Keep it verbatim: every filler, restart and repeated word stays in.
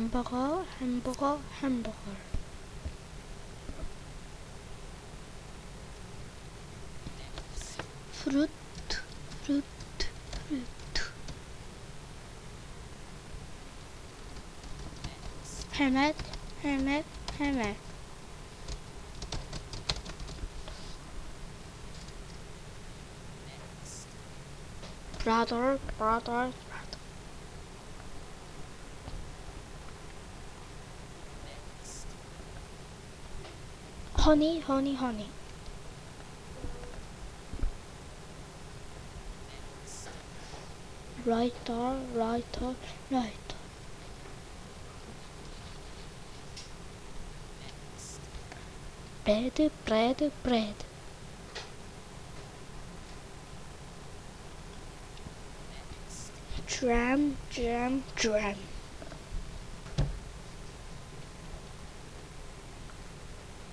hamburger, hamburger, hamburger. Fruit, fruit, fruit. Helmet, helmet, helmet. Brother, brother, brother. Honey, honey, honey. Writer, writer, writer. Bread, bread, bread. Jam, jam, jam.